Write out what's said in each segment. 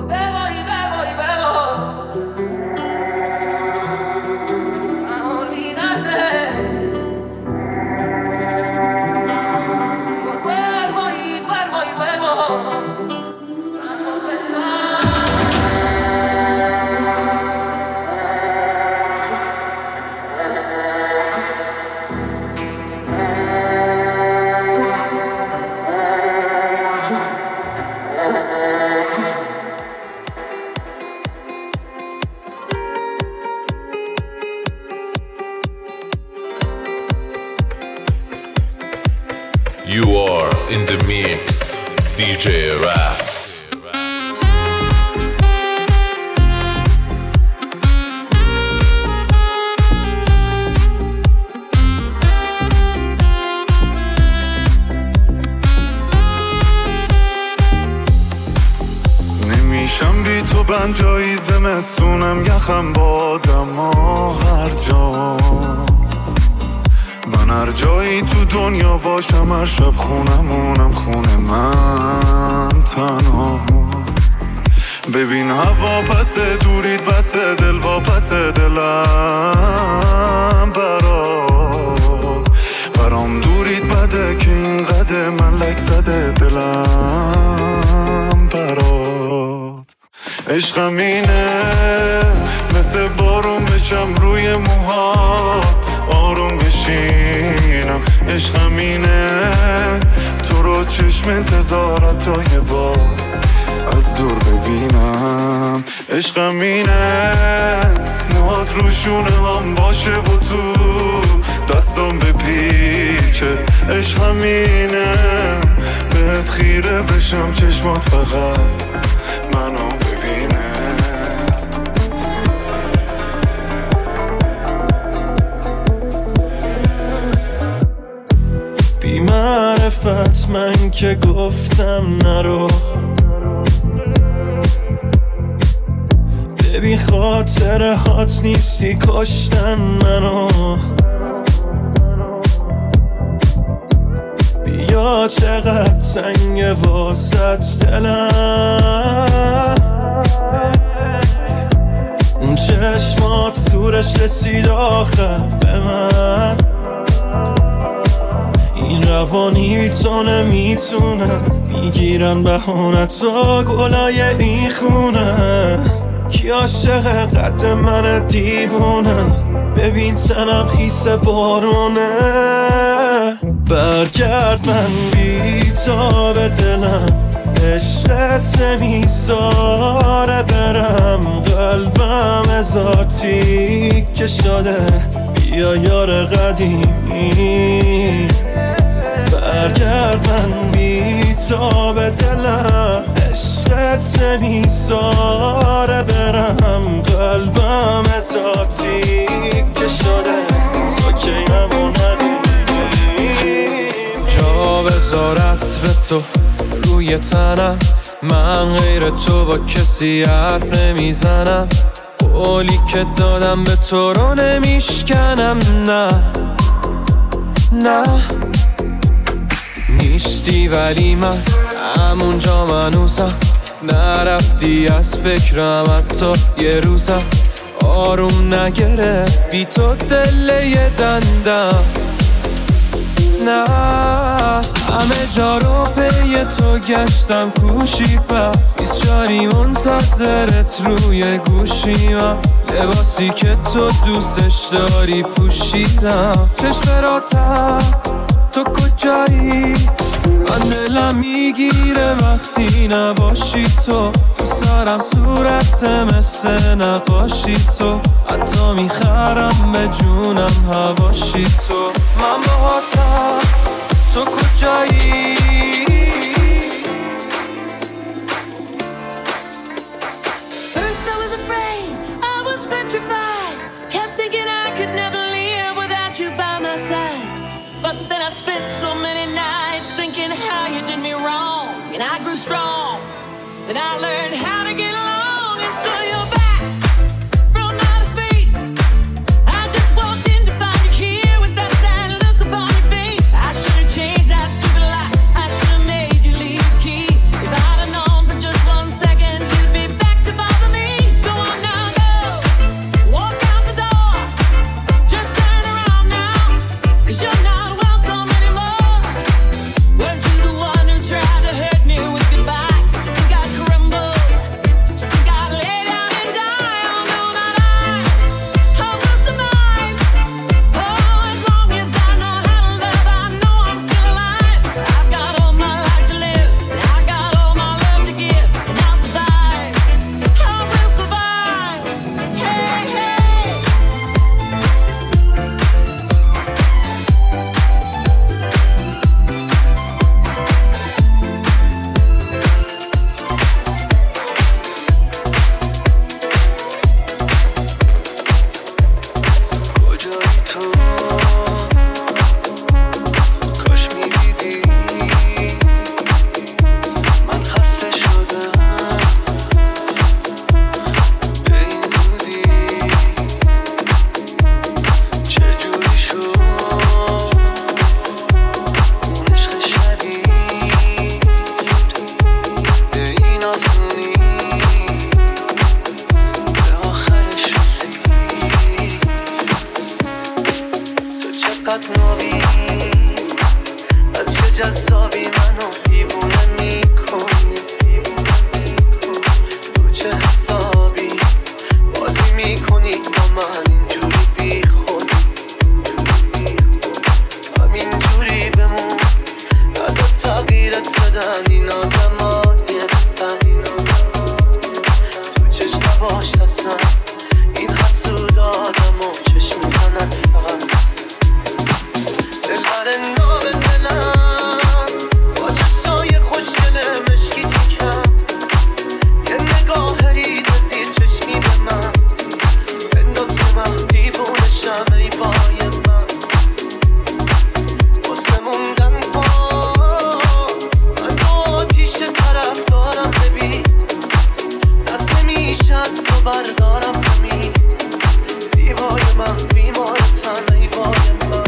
You are in the mix, DJ Ras. نمیشم بی تو بند جایی زمستونم یخم بادم هر جا من هر جایی تو دنیا باشم هر شب خونمونم خونه من تنها ببین هوا پسه دورید بسه دل با پسه دلم برام دورید بده که این قده من لک زده دلم برات عشقم اینه مثل بارون بچم روی موها آروم بشینم عشقم اینه تو رو چشم انتظارت تا یه بار از دور ببینم عشقم اینه موهات روشونه هم باشه و تو دستم بپیچه عشقم اینه بهت خیره بشم چشمات فقط منو ببینه بی معرفت من که گفتم نرو ببین خاطره هات نیستی کشتن منو بیا چقدر تنگه واسط دلم اون چشمات سورش رسید آخر به من این روانی تو نمیتونم میگیرن بهانت و گلای این خونه کی عاشق قد من دیوونم ببین تنم خیس بارونه برگرد من بی تا به دلم عشقت نمیذاره برم قلبم ازاتی که شده بیا یار قدیمی برگرد من بی تا به دلم عشقت نمیذاره برم قلبم ازاتی که شده تو که همو ندیدی جا بذار عطر تو روی تنم من غیر تو با کسی حرف نمیزنم قولی که دادم به تو رو نمیشکنم نه نیستی ولی من همونجا منوسم نرفتی از فکرم حتی یه روزم آروم نگره بی تو دل یه دندم نه همه جا رو پی تو گشتم کوشی پس 24 منتظرت روی گوشیمم لباسی که تو دوستش داری پوشیدم چشم راتم تو کجایی من دلم میگیره وقتی نباشی تو دوست دارم صورت مثل نقاشی تو حتی میخرم به جونم هواشی تو من باهاتم تو کجایی First I was afraid, I was petrified kept thinking I could never live without you by my side but then I spent so many nights thinking how you did me wrong and I grew strong and I learned how to get along and so you're back from outer space I just walked in to find you here with that sad look upon your face I should have changed that stupid lie I should have made you leave the key if I'd have known for just 1 second you'd be back بردارم کنی زیبای من بیمار تنهی بای من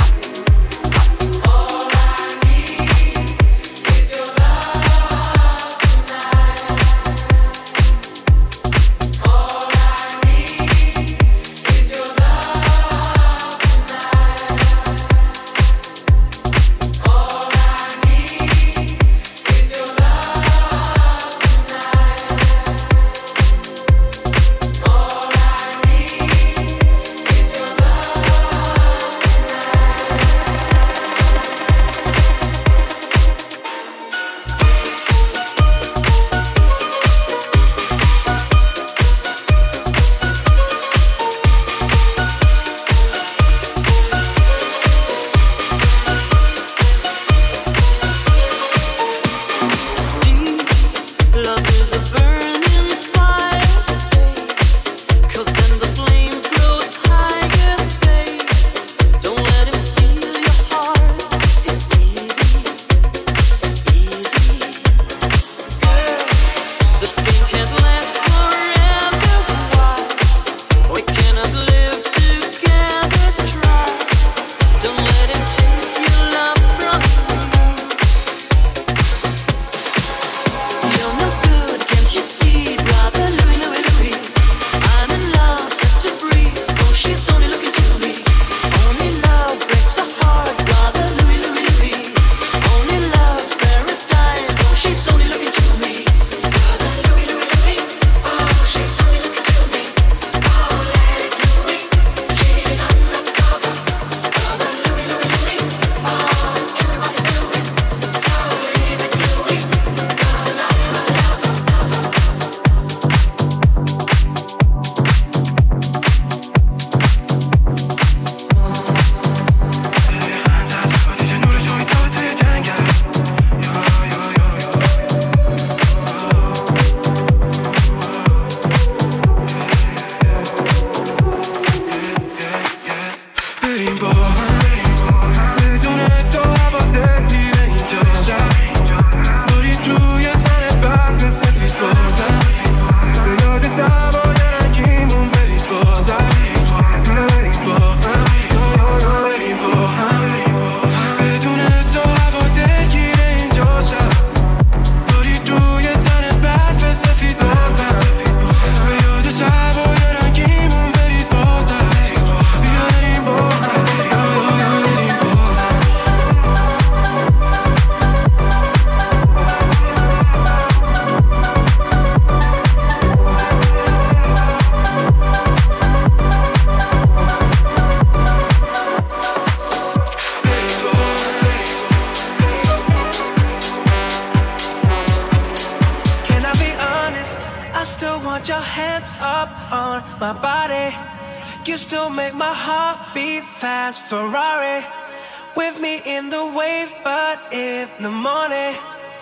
Ferrari with me in the wave, but in the morning,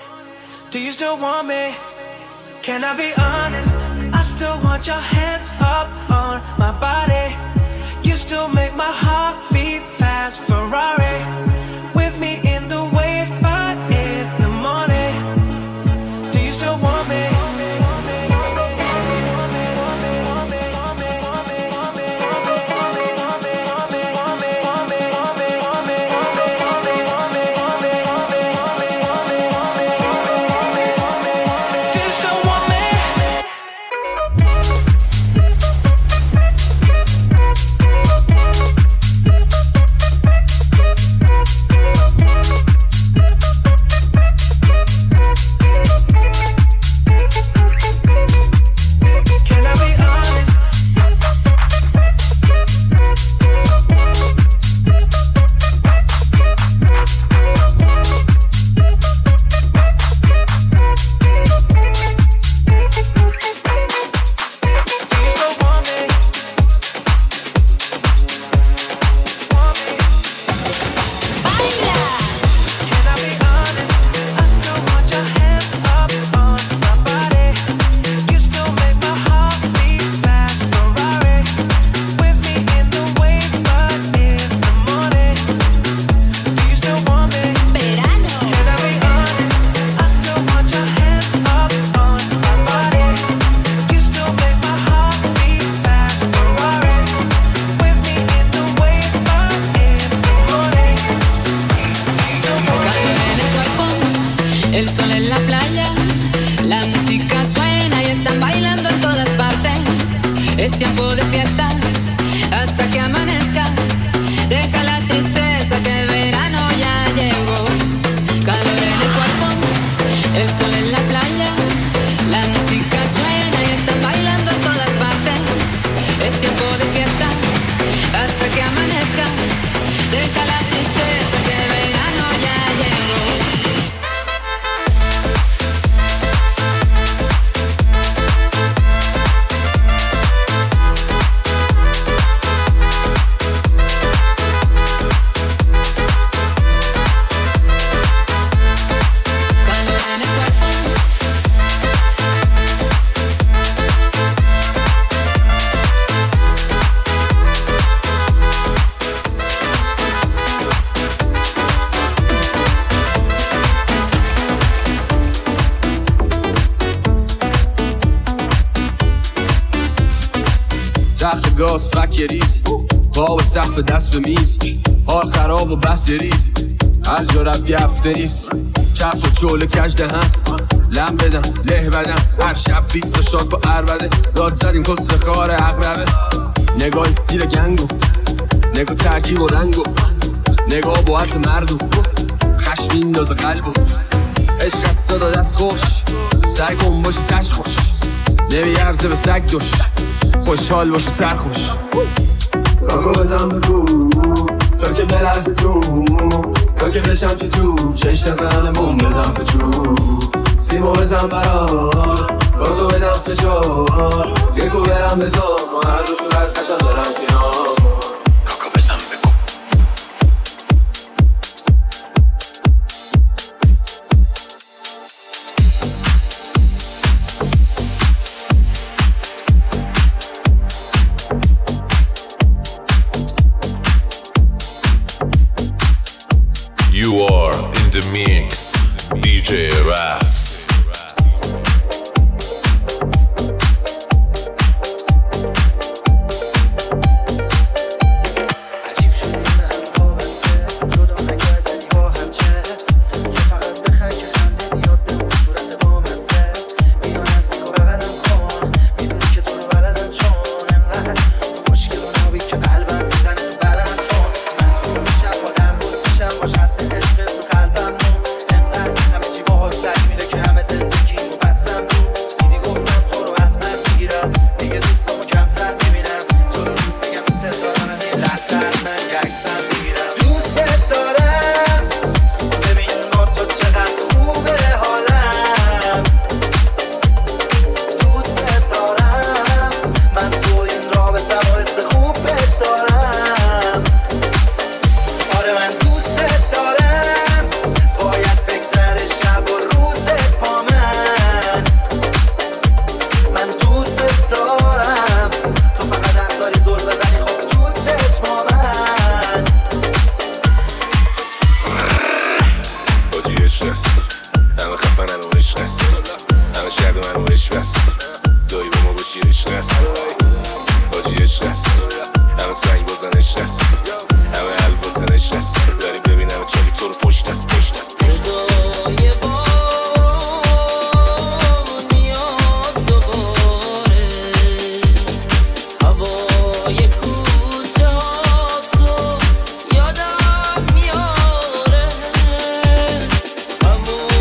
do you still want me? Can I be honest? I still want your hands up on my body. You still make my heart beat fast. Ferrari with me in the wave, but in the morning, do you still want me? Es tiempo de fiesta hasta que amanezca. Deja la tristeza que el verano ya llegó. Calor en el cuerpo, el sol en la playa. La música suena y están bailando en todas partes. Es tiempo de fiesta hasta que amanezca. Deja la tristeza que el verano ya llegó. گاز فک ریز پا به سقف دست به میز حال خراب و بس ریز هر جا رفت یه افتریز کف و چول کج دهن لم بدم له بدم هر شب 20 تا شاد با عربده داد زدیم کس خار اقربه نگاه استیل گنگو نگاه ترکیب و رنگو نگاه با حت مردو خشم میندازه قلبو عشق از دادا دست خوش سعی کن باشی تش خوش نمیارزه به سگ دوش خوشحال باش و سرخوش کاکو بزن بگو تا که بلرد تو تا که بشم تو چشت نزنن بوم بزن بچو سیمو بزن برار گازو بدم فشار یکو برم بزن من هر رو صورت قشن دارم کنار کاکو بزن بگو You are in the mix, DJ Ras.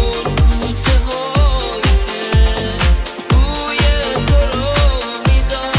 میدم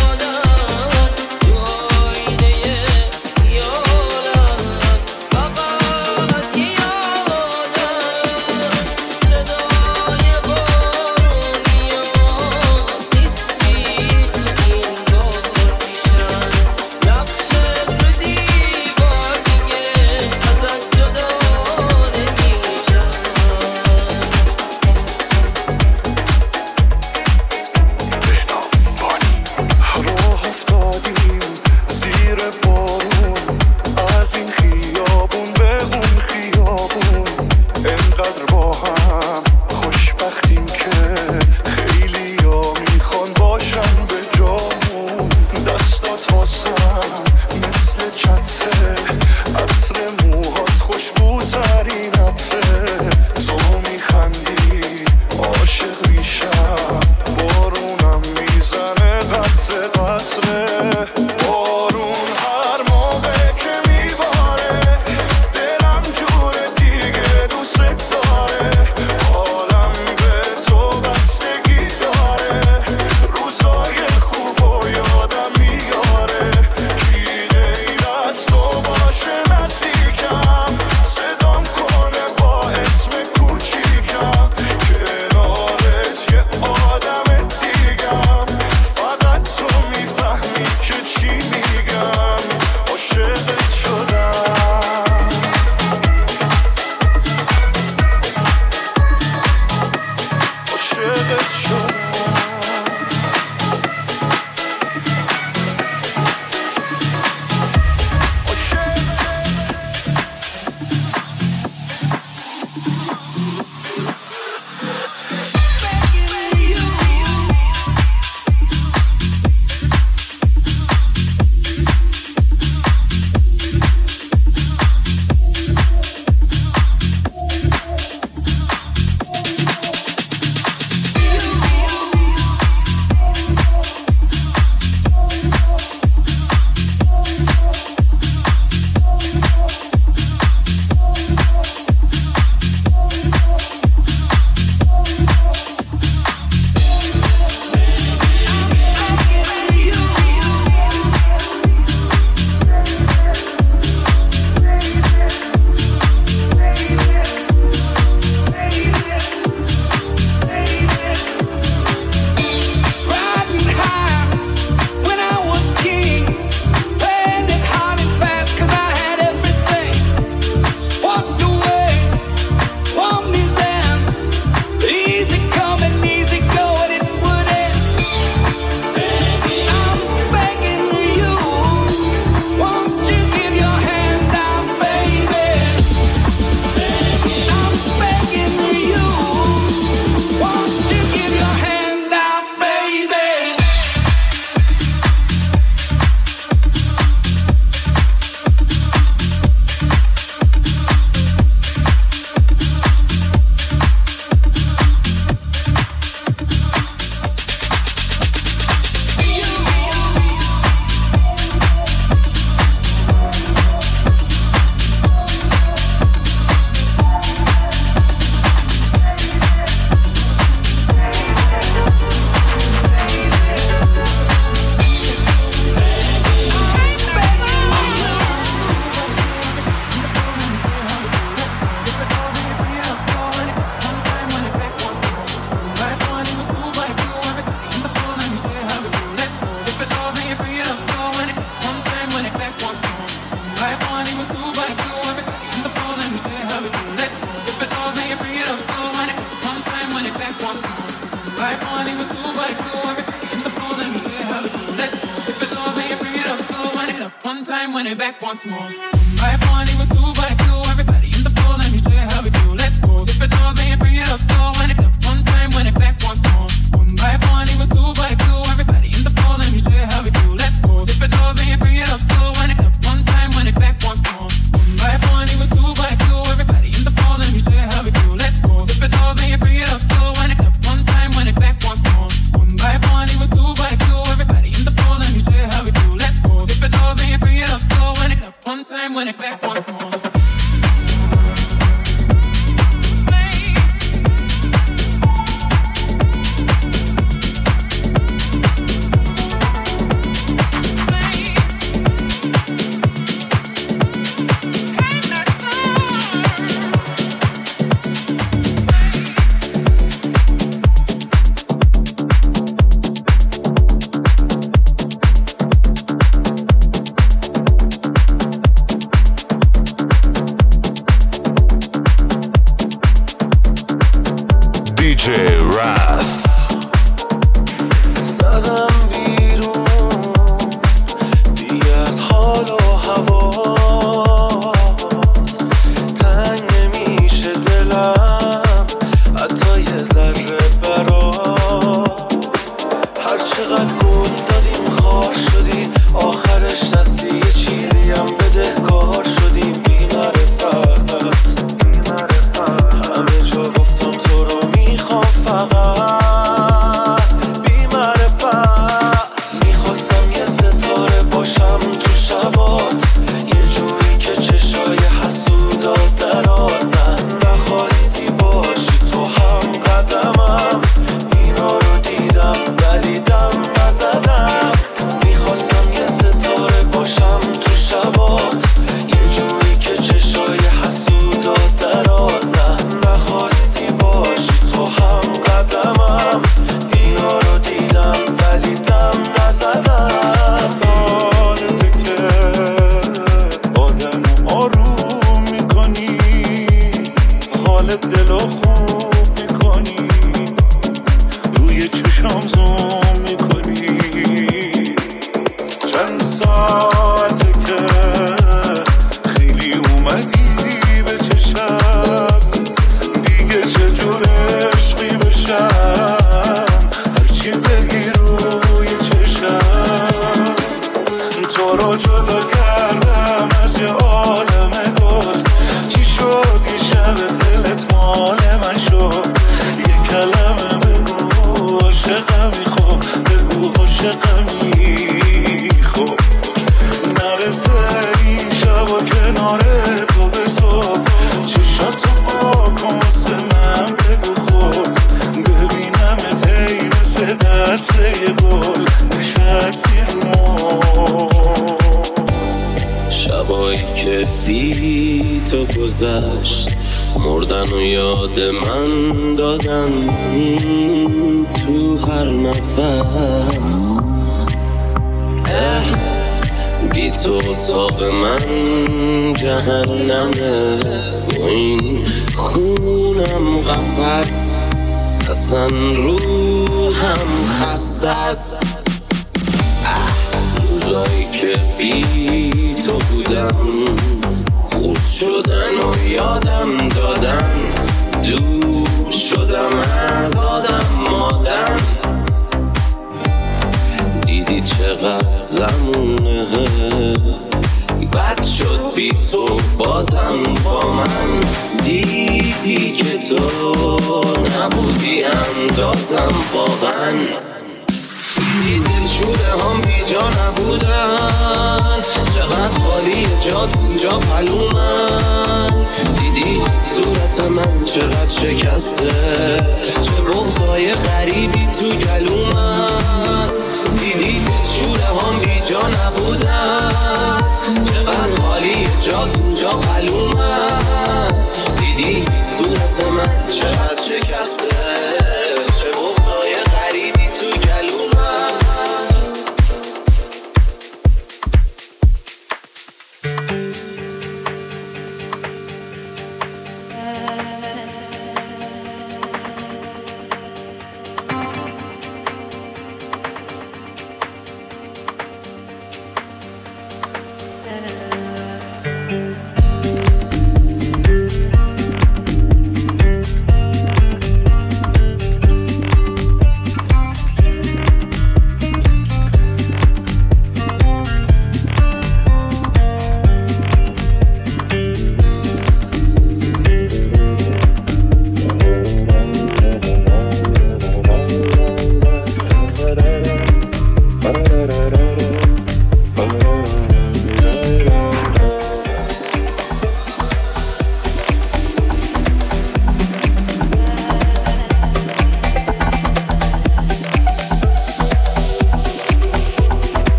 one time, when it back once more. By one, even two, by two, everybody in the floor, let me show you how we do. Let's go. Dip it all, then bring it up slow. When it up one time, when it back once more. One by one, even two, by two, everybody in the floor, let me show you how we do. Let's go. Dip it all, then bring it up slow. When it up one time, when it back once more. One by one, even two, by two, everybody in the floor, let me show you how we do. Let's go. Dip it all, then bring it up slow. When it up one time, when it back once more. One by one, even two, by two, everybody in the floor, let me show you how we do. Let's go. Dip it all, then bring it up slow. When it up one time, when it back once more. شبایی که بی تو گذشت مردن و یاد من دادن تو هر نفس بی تو اتاق من جهنمه و این خونم قفس اصلا روحم خسته است روزایی که بی تو بودم خود شدن و یادم دادن دور شدم از آدم مادم دیدی چقدر زمونه بد شد بی تو بازم با من دیدی که تو نبودی اندازم واقعا دیدی دلشوره هم بی جا نبودن چقدر حالی جات اونجا پلومن دیدی صورت من چقدر شکسته چه بغضای غریبی تو گلومن دیدی دلشوره هم بی جا نبودن چقدر حالی جات اونجا پلومن دیدی صورت من چقدر شکسته چه بغضای غریبی تو گلومن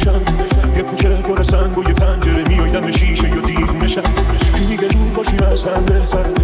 شم، یه کوچه پر سنگ و یه پنجره میای دم شیشه یا دیوونه شم. میگه دور باشیم از هم بهتره،